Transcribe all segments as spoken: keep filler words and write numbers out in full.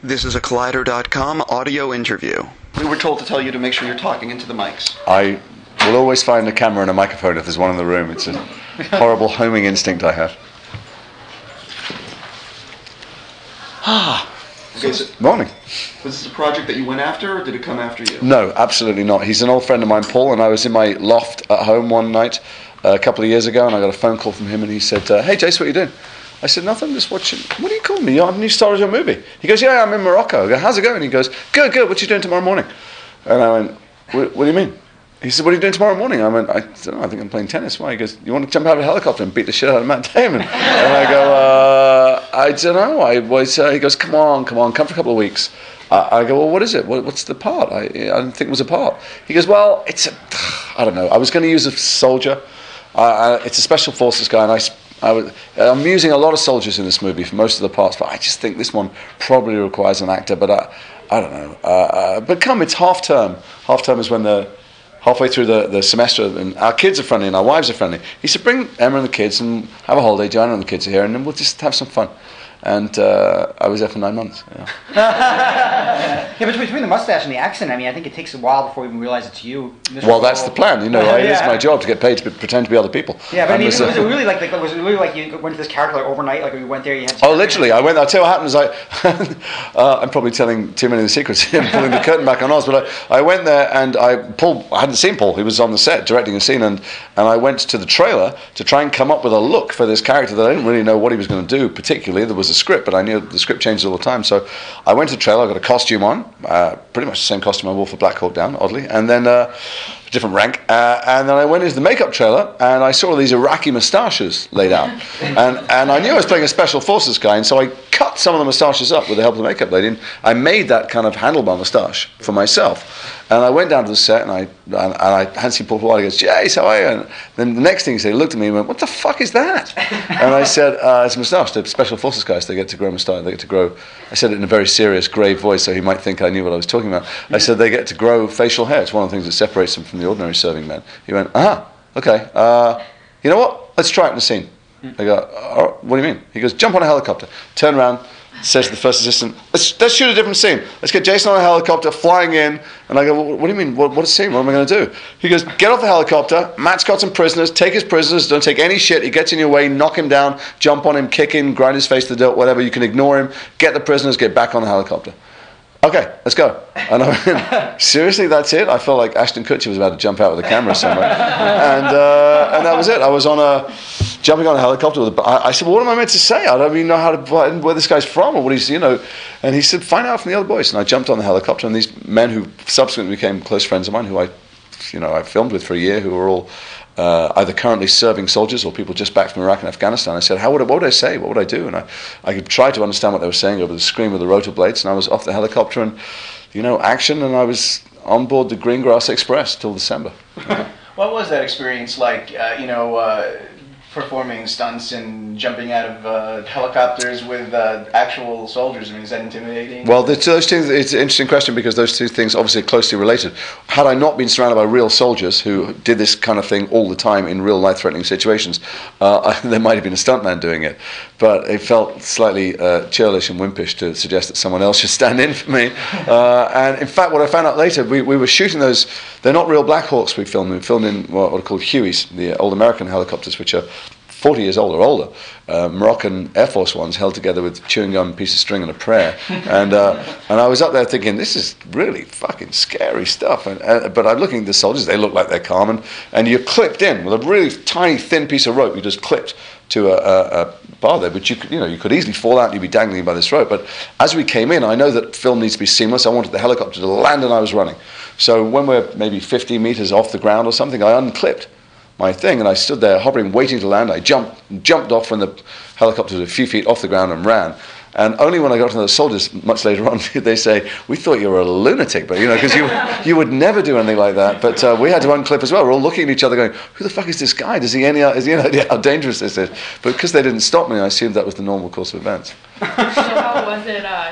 This is a Collider dot com audio interview. We were told to tell you to make sure you're talking into the mics. I will always find a camera and a microphone if there's one in the room. It's a horrible homing instinct I have. Ah. Okay, so Morning. was this a project that you went after, or did it come after you? No, absolutely not. He's an old friend of mine, Paul, and I was in my loft at home one night uh, a couple of years ago, and I got a phone call from him, and he said, uh, "Hey, Jace, what are you doing?" I said, "Nothing, I'm just watching." "What are you calling me? I'm a new star of your movie." He goes, "Yeah, I'm in Morocco." I go, "How's it going?" He goes, "Good, good. What are you doing tomorrow morning?" And I went, "What, what do you mean?" He said, "What are you doing tomorrow morning?" I went, I don't know, I think I'm playing tennis. Why? He goes, "You want to jump out of a helicopter and beat the shit out of Matt Damon?" And I go, uh, I don't know. I was, uh, he goes, "Come on, come on, come for a couple of weeks." Uh, I go, "Well, what is it? What, what's the part?" I, I didn't think it was a part. He goes, "Well, it's a, I don't know. I was going to use a soldier. Uh, uh, it's a special forces guy, and I, I was, I'm using a lot of soldiers in this movie for most of the parts, but I just think this one probably requires an actor, but I, I don't know. Uh, uh, but come, it's half term. Half term is when the halfway through the, the semester, and our kids are friendly and our wives are friendly. He said, "Bring Emma and the kids and have a holiday. Joanna and the kids are here, and then we'll just have some fun." And uh, I was there for nine months. Yeah. Yeah, but between the mustache and the accent, I mean, I think it takes a while before we even realize it's you. Well, that's the plan. You know, Yeah. it is my job to get paid to be, pretend to be other people. Yeah, but I And mean, was, was, was uh, it really like, like was it really like you went to this character like overnight? Like you went there, you had. Oh, literally! I went. I'll tell you what happened. Is I, uh, I'm probably telling too many of the secrets here, and pulling the curtain back on Oz. But I, I went there and I Paul. I hadn't seen Paul. He was on the set directing a scene, and and I went to the trailer to try and come up with a look for this character that I didn't really know what he was going to do. Particularly, there was a script, but I knew the script changes all the time. So I went to the trailer. I got a costume on, uh, pretty much the same costume I wore for Black Hawk Down, oddly, and then. Uh, different rank, uh, and then I went into the makeup trailer and I saw all these Iraqi moustaches laid out, and and I knew I was playing a special forces guy, and so I cut some of the moustaches up with the help of the makeup lady, and I made that kind of handlebar moustache for myself, and I went down to the set and I and, and I hadn't seen Paul for a while. He goes, "Jace, how are you?" And then the next thing he said, he looked at me and went, "What the fuck is that?" And I said, uh, "It's a moustache. The special forces guys, they get to grow moustache. They get to grow." I said it in a very serious, grave voice, so he might think I knew what I was talking about. I said they get to grow facial hair. It's one of the things that separates them from the ordinary serving men. He went, "Ah, okay. Uh, you know what? Let's try it in the scene." I go, "All right, what do you mean?" He goes, "Jump on a helicopter." Turn around, says to the first assistant, let's, let's shoot a different scene. Let's get Jason on a helicopter, flying in. And I go, "What, what do you mean? What, what a scene? What am I going to do?" He goes, "Get off the helicopter. Matt's got some prisoners. Take his prisoners. Don't take any shit. He gets in your way. Knock him down. Jump on him. Kick him. Grind his face to the dirt. Whatever. You can ignore him. Get the prisoners. Get back on the helicopter." "Okay, let's go." And I went, "Seriously, that's it?" I felt like Ashton Kutcher was about to jump out with a camera somewhere, and uh, and that was it. I was on a jumping on a helicopter. With a, I, I said, "Well, what am I meant to say? I don't even know how to where this guy's from or what he's, you know." And he said, "Find out from the other boys." And I jumped on the helicopter, and these men who subsequently became close friends of mine, who I, you know, I filmed with for a year, who were all. Uh, either currently serving soldiers or people just back from Iraq and Afghanistan. I said, "How would I, what would I say? What would I do?" And I, I tried to understand what they were saying over the screen with the rotor blades. And I was off the helicopter, and you know, action. And I was on board the Greengrass Express till December. What was that experience like? Uh, you know, uh, performing stunts and jumping out of uh, helicopters with uh, actual soldiers. I mean, is that intimidating? Well, the, those two, it's an interesting question because those two things obviously are closely related. Had I not been surrounded by real soldiers who did this kind of thing all the time in real life-threatening situations, uh, I, there might have been a stuntman doing it. But it felt slightly uh, churlish and wimpish to suggest that someone else should stand in for me. Uh, and in fact, what I found out later, we, we were shooting those, they're not real Black Hawks we filmed. We filmed in what are called Hueys, the old American helicopters, which are forty years old or older, uh, Moroccan Air Force ones held together with chewing gum, piece of string and a prayer. And uh, and I was up there thinking, this is really fucking scary stuff. And, uh, but I'm looking at the soldiers, they look like they're calm. And, and you're clipped in with a really tiny, thin piece of rope. You just clipped to a, a, a bar there, but you could, you know, you could easily fall out and you'd be dangling by this rope. But as we came in, I know that film needs to be seamless. I wanted the helicopter to land and I was running. So when we're maybe fifty meters off the ground or something, I unclipped my thing, and I stood there hovering, waiting to land. I jumped jumped off when the helicopter was a few feet off the ground and ran. And only when I got to the soldiers much later on did they say, "We thought you were a lunatic," but you know, because you you would never do anything like that. But uh, we had to unclip as well. We're all looking at each other, going, "Who the fuck is this guy? Does he any has he any idea how dangerous this is?" But because they didn't stop me, I assumed that was the normal course of events. So how was it uh,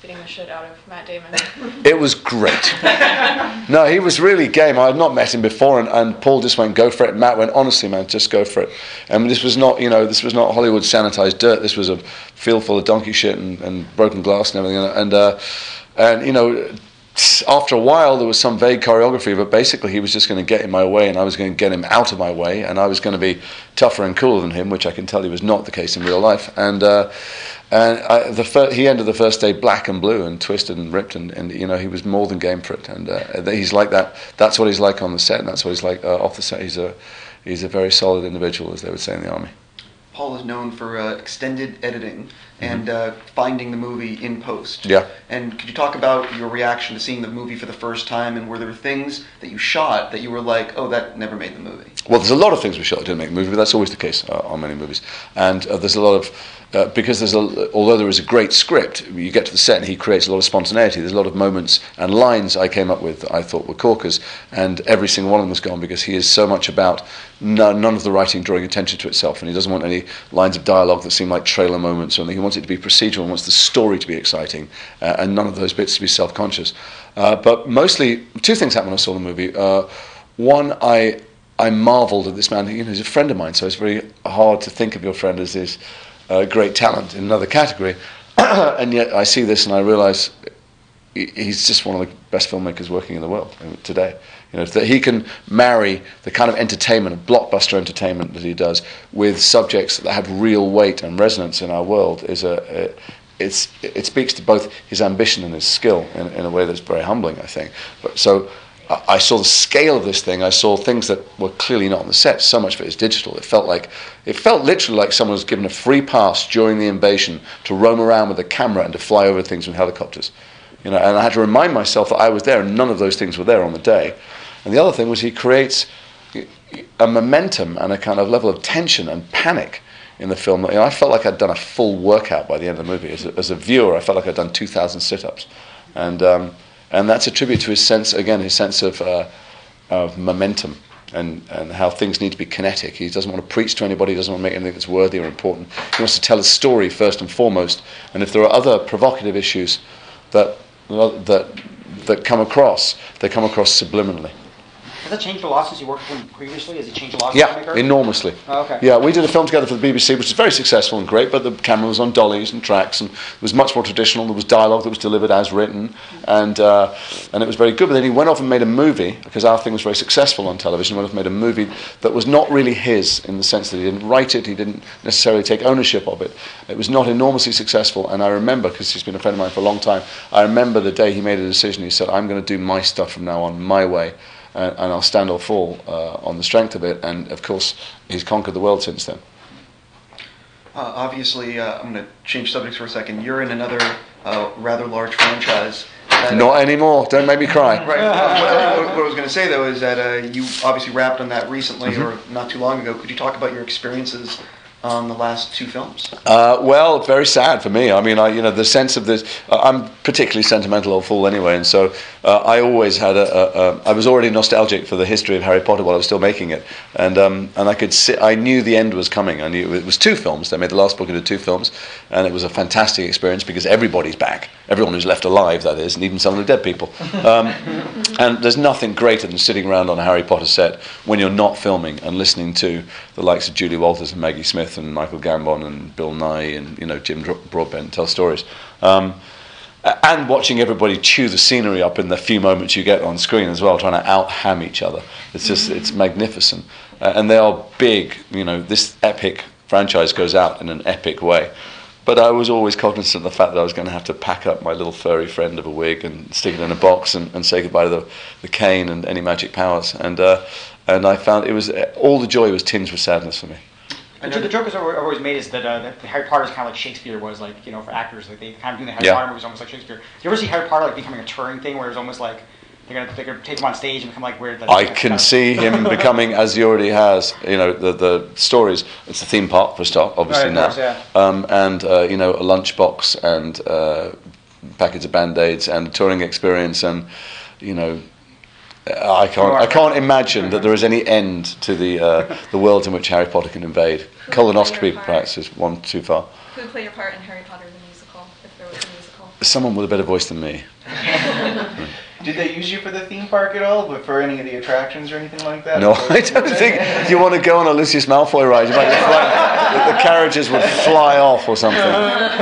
beating the shit out of Matt Damon. It was great. No, he was really game. I had not met him before, and, and Paul just went, go for it. And Matt went, honestly, man, just go for it. And this was not, you know, this was not Hollywood sanitized dirt. This was a field full of donkey shit and, and broken glass and everything. And, uh, and you know, after a while, there was some vague choreography, but basically he was just going to get in my way, and I was going to get him out of my way, and I was going to be tougher and cooler than him, which I can tell you was not the case in real life. And uh, and I, the fir- he ended the first day black and blue and twisted and ripped, and, and you know, he was more than game for it. And uh, he's like that. That's what he's like on the set, and that's what he's like uh, off the set. He's a he's a very solid individual, as they would say in the army. Paul is known for uh, extended editing and uh, finding the movie in post. Yeah. And could you talk about your reaction to seeing the movie for the first time, and were there things that you shot that you were like, oh, that never made the movie? Well, there's a lot of things we shot that didn't make the movie, but that's always the case uh, on many movies. And uh, there's a lot of, uh, because there's a, although there is a great script, you get to the set and he creates a lot of spontaneity. There's a lot of moments and lines I came up with that I thought were corkers, and every single one of them was gone because he is so much about none, none of the writing drawing attention to itself, and he doesn't want any lines of dialogue that seem like trailer moments or anything. He wants it to be procedural and wants the story to be exciting, uh, and none of those bits to be self-conscious. Uh, but mostly, two things happened when I saw the movie. Uh, one, I I marvelled at this man. You know, he's a friend of mine, so it's very hard to think of your friend as his uh, great talent in another category. And yet I see this and I realise he's just one of the best filmmakers working in the world today. You know, that he can marry the kind of entertainment, blockbuster entertainment that he does, with subjects that have real weight and resonance in our world is a, a it's it speaks to both his ambition and his skill in, in a way that's very humbling, I think. But so I saw the scale of this thing. I saw things that were clearly not on the set. So much of it is digital. It felt like, it felt literally like someone was given a free pass during the invasion to roam around with a camera and to fly over things with helicopters. You know, and I had to remind myself that I was there, and none of those things were there on the day. And the other thing was he creates a momentum and a kind of level of tension and panic in the film. You know, I felt like I'd done a full workout by the end of the movie. As a, as a viewer, I felt like I'd done two thousand sit-ups, and. Um, And that's a tribute to his sense, again, his sense of uh, of momentum and, and how things need to be kinetic. He doesn't want to preach to anybody. He doesn't want to make anything that's worthy or important. He wants to tell a story first and foremost. And if there are other provocative issues that that that come across, they come across subliminally. Has that changed a lot since you worked with him previously? Has it changed a lot? Yeah, enormously. Oh, okay. Yeah, we did a film together for the B B C, which was very successful and great, but the camera was on dollies and tracks, and it was much more traditional. There was dialogue that was delivered as written, and uh, and it was very good. But then he went off and made a movie, because our thing was very successful on television. He went off and made a movie that was not really his, in the sense that he didn't write it, he didn't necessarily take ownership of it. It was not enormously successful, and I remember, because he's been a friend of mine for a long time, I remember the day he made a decision. He said, I'm going to do my stuff from now on, my way. And, and I'll stand or fall uh, on the strength of it. And of course, he's conquered the world since then. Uh, obviously, uh, I'm going to change subjects for a second. You're in another uh, rather large franchise. That, Not anymore. Don't make me cry. Right. Uh, what, what I was going to say, though, is that uh, you obviously wrapped on that recently, mm-hmm. or not too long ago. Could you talk about your experiences on the last two films? Uh, well, very sad for me. I mean, I, you know, the sense of this. Uh, I'm particularly sentimental old fool anyway, and so uh, I always had a, a, a. I was already nostalgic for the history of Harry Potter while I was still making it, and um, and I could see. I knew the end was coming. I knew it was two films. They made the last book into two films, and it was a fantastic experience because everybody's back. Everyone who's left alive, that is, and even some of the dead people. Um, and there's nothing greater than sitting around on a Harry Potter set when you're not filming and listening to the likes of Julie Walters and Maggie Smith and Michael Gambon and Bill Nye and, you know, Jim Broadbent tell stories, um, and watching everybody chew the scenery up in the few moments you get on screen as well, trying to out-ham each other. It's just, it's magnificent, uh, and they are big. You know, this epic franchise goes out in an epic way. But I was always cognizant of the fact that I was going to have to pack up my little furry friend of a wig and stick it in a box and, and say goodbye to the, the cane and any magic powers. And uh, and I found it was all the joy was tinged with sadness for me. The, the joke I've always made is that, uh, that Harry Potter is kind of like Shakespeare was, like, you know, for actors. Like, they kind of do the Harry Yeah. Potter movies almost like Shakespeare. Do you ever see Harry Potter like becoming a touring thing where it's almost like they're gonna, they're gonna take him on stage and become like weird? Like, I you know, can kind of- see him becoming, as he already has, you know, the the stories. It's a theme park for a start, obviously Right, now, of course, yeah. um, and uh, you know, a lunchbox and uh, packets of Band-Aids and a touring experience, and you know, I can't I can't imagine that there is any end to the uh, the world in which Harry Potter can invade. Who would play Colonoscopy your part? perhaps is one too far. Who would play your part in Harry Potter the musical, if there was a musical? Someone with a better voice than me. Did they use you for the theme park at all, but for any of the attractions or anything like that? No, I don't think you want to go on a Lucius Malfoy ride. You might get fly, the carriages would fly off or something. No.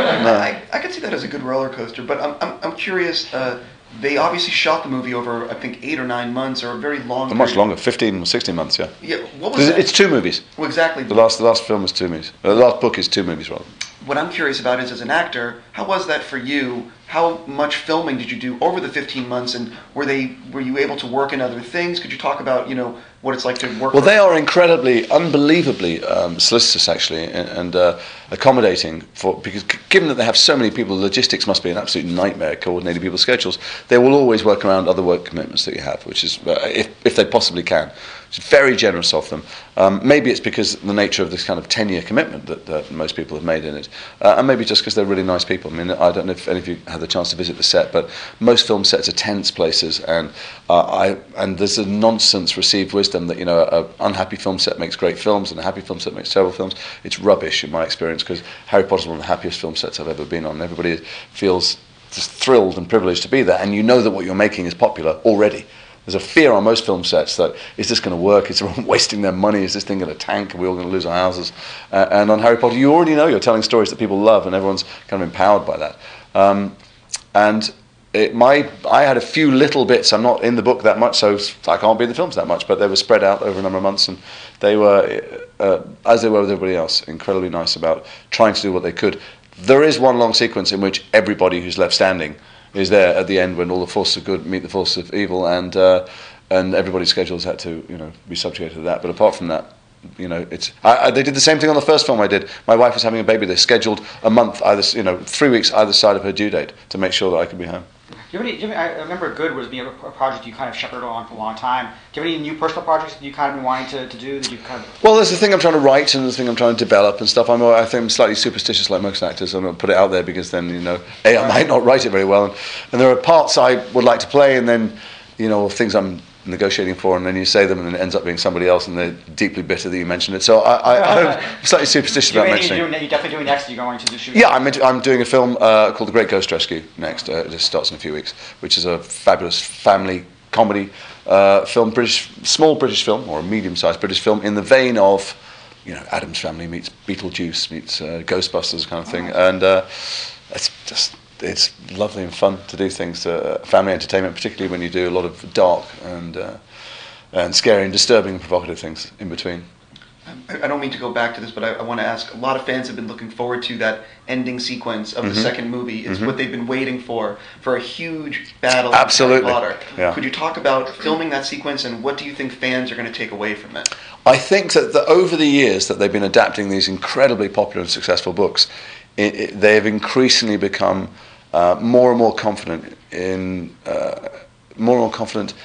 I, I could see that as a good roller coaster, but I'm, I'm, I'm curious. Uh, they obviously shot the movie over, I think, eight or nine months, or a very long. Much period. longer, fifteen or sixteen months. Yeah. Yeah. What was that? It's two movies. Well, exactly. The last, the last film was two movies. Uh, the last book is two movies, rather. What I'm curious about is, as an actor, how was that for you? How much filming did you do over the fifteen months, and were they were you able to work in other things? Could you talk about, you know, what it's like to work? Well, they are incredibly, unbelievably um, solicitous, actually, and, and uh, accommodating. For because c- given that they have so many people, logistics must be an absolute nightmare coordinating people's schedules. They will always work around other work commitments that you have, which is uh, if if they possibly can. It's very generous of them. Um, maybe it's because the nature of this kind of ten-year commitment that, that most people have made in it, uh, and maybe just because they're really nice people. I mean, I don't know if any of you had the chance to visit the set, but most film sets are tense places, and uh, I and there's a nonsense received wisdom that, you know, an unhappy film set makes great films, and a happy film set makes terrible films. It's rubbish in my experience, because Harry Potter's one of the happiest film sets I've ever been on. Everybody feels just thrilled and privileged to be there, and you know that what you're making is popular already. There's a fear on most film sets that, is this going to work? Is everyone wasting their money? Is this thing going to tank? Are we all going to lose our houses? Uh, and on Harry Potter, you already know you're telling stories that people love, and everyone's kind of empowered by that. Um, and it, my, I had a few little bits. I'm not in the book that much, so I can't be in the films that much, but they were spread out over a number of months, and they were, uh, as they were with everybody else, incredibly nice about trying to do what they could. There is one long sequence in which everybody who's left standing is there at the end when all the forces of good meet the forces of evil, and uh, and everybody's schedules had to, you know, be subjugated to that. But apart from that, you know, it's I, I, they did the same thing on the first film I did. My wife was having a baby. They scheduled a month, either, you know, three weeks either side of her due date to make sure that I could be home. Do you have any, do you have any, I remember Good was being a a project you kind of shepherded on for a long time. Do you have any new personal projects that you kind of been wanting to, to do that you kind of... Well, there's the thing I'm trying to write, and there's the thing I'm trying to develop and stuff. I'm, I think I'm slightly superstitious like most actors. I'm going to put it out there because then, you know, A, I might not write it very well, and, and there are parts I would like to play, and then, you know, things I'm negotiating for, and then you say them, and then it ends up being somebody else, and they're deeply bitter that you mentioned it. So I, I, I'm slightly superstitious about mentioning. You're definitely doing next. You're going to do shoot. Yeah, I'm, into, I'm doing a film uh, called The Great Ghost Rescue next. Uh, it just starts in a few weeks, which is a fabulous family comedy uh, film, British, small British film, or a medium-sized British film, in the vein of, you know, Addams Family meets Beetlejuice meets uh, Ghostbusters kind of thing, and uh, it's just. It's lovely and fun to do things, uh, family entertainment, particularly when you do a lot of dark and uh, and scary and disturbing and provocative things in between. I, I don't mean to go back to this, but I, I want to ask, a lot of fans have been looking forward to that ending sequence of Mm-hmm. the second movie. It's Mm-hmm. what they've been waiting for, for a huge battle Absolutely. with Harry Potter. Yeah. Could you talk about filming that sequence, and what do you think fans are going to take away from it? I think that the, over the years that they've been adapting these incredibly popular and successful books, it, it, they have increasingly become uh, more and more confident in uh, more and more confident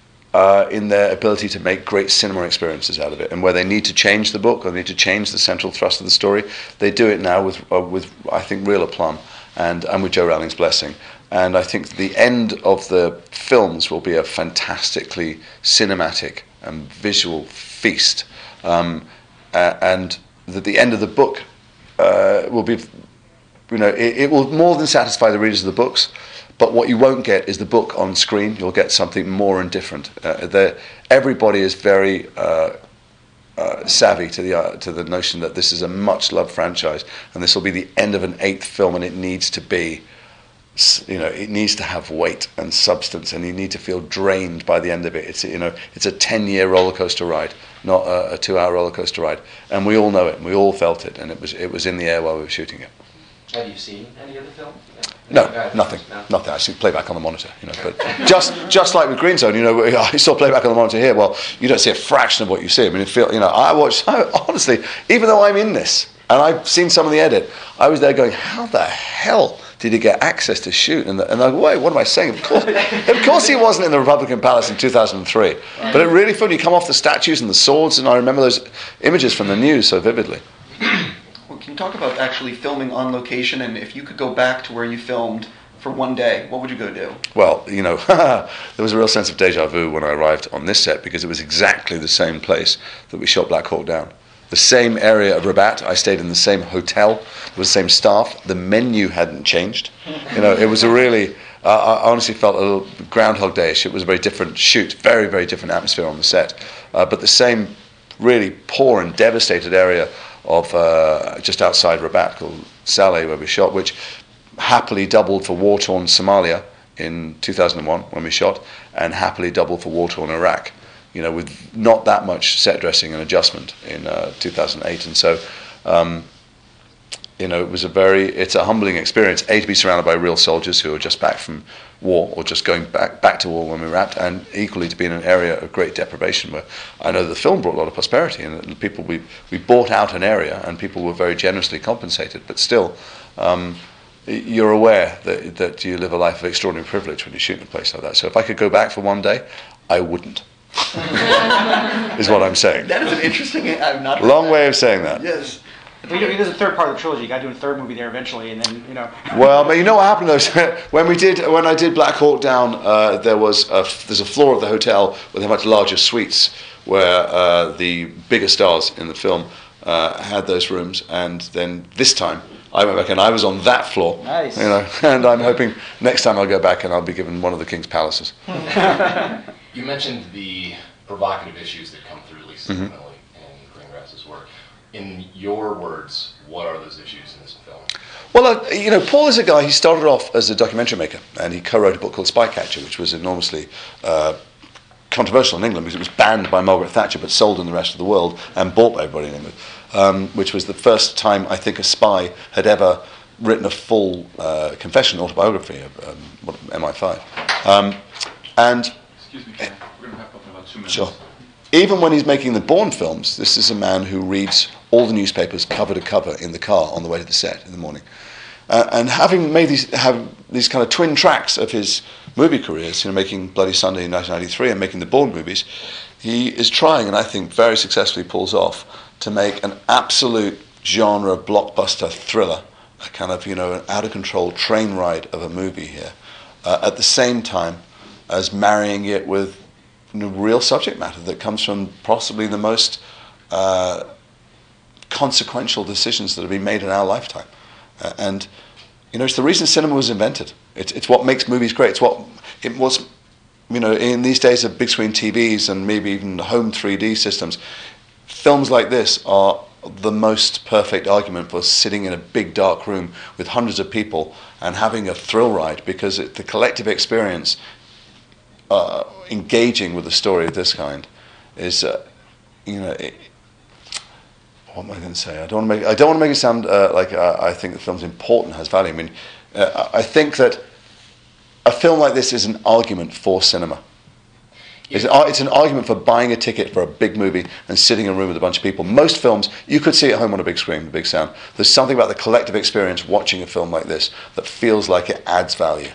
uh, in their ability to make great cinema experiences out of it. And where they need to change the book or they need to change the central thrust of the story, they do it now with uh, with I think real aplomb and and with Joe Rowling's blessing. And I think the end of the films will be a fantastically cinematic and visual feast, um, uh, and that the end of the book uh, will be, you know, it, it will more than satisfy the readers of the books. But what you won't get is the book on screen. You'll get something more and different. Uh, everybody is very uh, uh, savvy to the uh, to the notion that this is a much loved franchise, and this will be the end of an eighth film, and it needs to be. You know, it needs to have weight and substance, and you need to feel drained by the end of it. It's, you know, it's a ten-year roller coaster ride, not a, a two-hour roller coaster ride, and we all know it, and we all felt it, and it was it was in the air while we were shooting it. Have you seen any of the film? No, No, nothing, no. nothing. I see playback on the monitor, you know. But just just like with Green Zone, you know, I saw playback on the monitor here. Well, you don't see a fraction of what you see. I mean, it feel, you know, I watched. I, honestly, even though I'm in this and I've seen some of the edit, I was there going, how the hell did he get access to shoot? And, the, and I go, wait, what am I saying? Of course, of course he wasn't in the Republican Palace in two thousand three. But it really fun. You come off the statues and the swords, and I remember those images from the news so vividly. Well, can you talk about actually filming on location, and if you could go back to where you filmed for one day, what would you go do? Well, you know, there was a real sense of deja vu when I arrived on this set, because it was exactly the same place that we shot Black Hawk Down. the same area of Rabat. I stayed in the same hotel with the same staff. The menu hadn't changed. You know, it was a really, uh, I honestly felt a little Groundhog Day-ish. It was a very different shoot, very, very different atmosphere on the set. Uh, but the same really poor and devastated area of uh, just outside Rabat called Saleh, where we shot, which happily doubled for war-torn Somalia in two thousand one when we shot, and happily doubled for war-torn Iraq, you know, with not that much set dressing and adjustment in uh, two thousand eight. And so, um, you know, it was a very, it's a humbling experience, A, to be surrounded by real soldiers who are just back from war or just going back back to war when we wrapped, and equally to be in an area of great deprivation where I know the film brought a lot of prosperity, and people, we, we bought out an area and people were very generously compensated, but still, um, you're aware that that you live a life of extraordinary privilege when you shoot in a place like that. So if I could go back for one day, I wouldn't. Is what I'm saying. That is an interesting. I'm not. Long way of saying that. Yes. But you know, there's a third part of the trilogy. You got to do a third movie there eventually, and then you know. Well, but you know what happened though? when we did, when I did Black Hawk Down, uh, there was a, there's a floor of the hotel with a much larger suites where uh, the bigger stars in the film uh, had those rooms, and then this time. I went back and I was on that floor. Nice. You know, and I'm hoping next time I'll go back and I'll be given one of the king's palaces. You mentioned the provocative issues that come through Lisa Mm-hmm. Minnelli and Greengrass's work. In your words, what are those issues in this film? Well, uh, you know, Paul is a guy, he started off as a documentary maker, and he co-wrote a book called Spycatcher, which was enormously uh, controversial in England because it was banned by Margaret Thatcher but sold in the rest of the world and bought by everybody in England, um, which was the first time I think a spy had ever written a full uh, confession autobiography of um, M I five. Um, and Excuse me, Ken. We're going to have up in about two minutes. Sure. Even when he's making the Bourne films, this is a man who reads all the newspapers cover to cover in the car on the way to the set in the morning. Uh, and having made these have these kind of twin tracks of his movie careers, you know, making Bloody Sunday in nineteen ninety-three and making the Bourne movies, he is trying, and I think very successfully pulls off, to make an absolute genre blockbuster thriller, a kind of, you know, an out-of-control train ride of a movie here, uh, at the same time as marrying it with you know, real subject matter that comes from possibly the most uh, consequential decisions that have been made in our lifetime. Uh, and, you know, it's the reason cinema was invented. It's, it's what makes movies great. It's what it was, you know, in these days of big screen T Vs and maybe even home three D systems, films like this are the most perfect argument for sitting in a big dark room with hundreds of people and having a thrill ride, because it, the collective experience uh, engaging with a story of this kind is, uh, you know, it, what am I going to say? I don't want to make. I don't want to make it sound uh, like uh, I think the film's important, has value. I mean, uh, I think that a film like this is an argument for cinema. It's an, it's an argument for buying a ticket for a big movie and sitting in a room with a bunch of people. Most films, you could see at home on a big screen, big sound. There's something about the collective experience watching a film like this that feels like it adds value.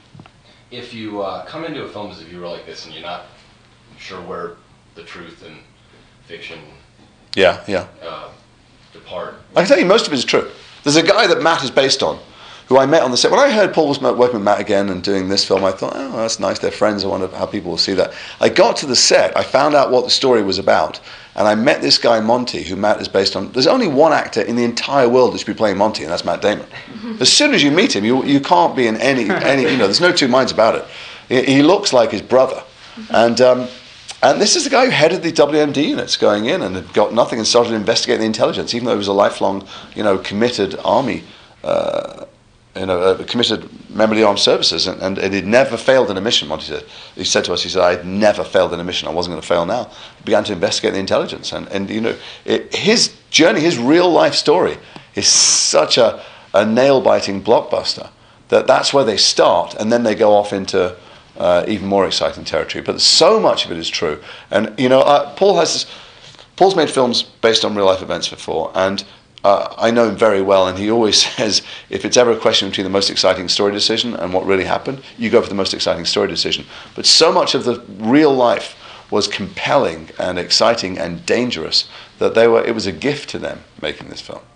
If you uh, come into a film as a viewer like this and you're not sure where the truth and fiction Yeah, yeah. uh, depart, I can tell you most of it is true. There's a guy that Matt is based on, who I met on the set. When I heard Paul was working with Matt again and doing this film, I thought, oh, that's nice, they're friends, I wonder how people will see that. I got to the set, I found out what the story was about, and I met this guy, Monty, who Matt is based on. There's only one actor in the entire world that should be playing Monty, and that's Matt Damon. As soon as you meet him, you you can't be in any, any you know, there's no two minds about it. He, he looks like his brother. And um, and this is the guy who headed the W M D units going in and had got nothing and started investigating the intelligence, even though he was a lifelong, you know, committed army uh, you know, a committed member of the armed services, and, and it had never failed in a mission. Monty said, he said to us, he said, I had never failed in a mission. I wasn't going to fail now. He began to investigate the intelligence, and, and you know, it, his journey, his real life story is such a, a nail-biting blockbuster that that's where they start, and then they go off into uh, even more exciting territory. But so much of it is true, and you know, uh, Paul has this, Paul's made films based on real life events before, and Uh, I know him very well, and he always says, if it's ever a question between the most exciting story decision and what really happened, you go for the most exciting story decision. But so much of the real life was compelling and exciting and dangerous that they were. It was a gift to them making this film.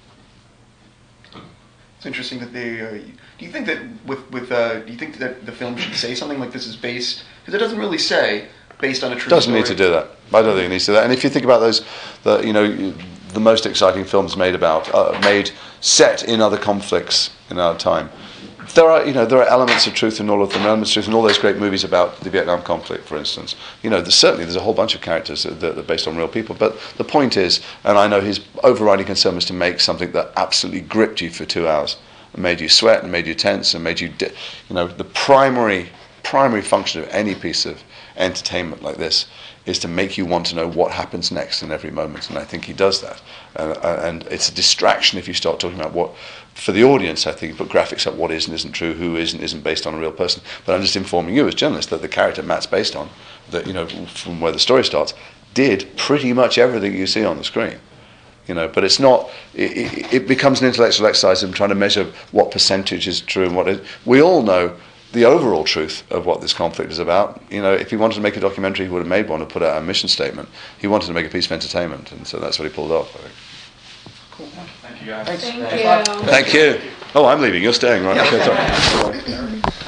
It's interesting that they. Uh, do you think that with with uh, do you think that the film should say something like this is based? Because it doesn't really say based on a true Doesn't story. need to do that. I don't think it needs to do that. And if you think about those, the you know. the most exciting films made about uh, made set in other conflicts in our time. There are, you know, there are elements of truth in all of them, elements of truth in all those great movies about the Vietnam conflict, for instance. You know, there's, certainly there's a whole bunch of characters that, that are based on real people, but the point is, and I know his overriding concern was to make something that absolutely gripped you for two hours, and made you sweat, and made you tense, and made you, di- you know, the primary, primary function of any piece of entertainment like this is to make you want to know what happens next in every moment, and I think he does that. Uh, and it's a distraction if you start talking about what, for the audience, I think you put graphics up what is and isn't true, who is and isn't based on a real person. But I'm just informing you as journalists that the character Matt's based on, that, you know, from where the story starts, did pretty much everything you see on the screen. You know, but it's not. It, it becomes an intellectual exercise in trying to measure what percentage is true and what is. We all know the overall truth of what this conflict is about. You know, if he wanted to make a documentary, he would have made one and put out a mission statement. He wanted to make a piece of entertainment, and so that's what he pulled off, I think. Cool. Thank you guys. Thanks. Thank you. Thank you. Oh, I'm leaving. You're staying, right? Okay, sorry.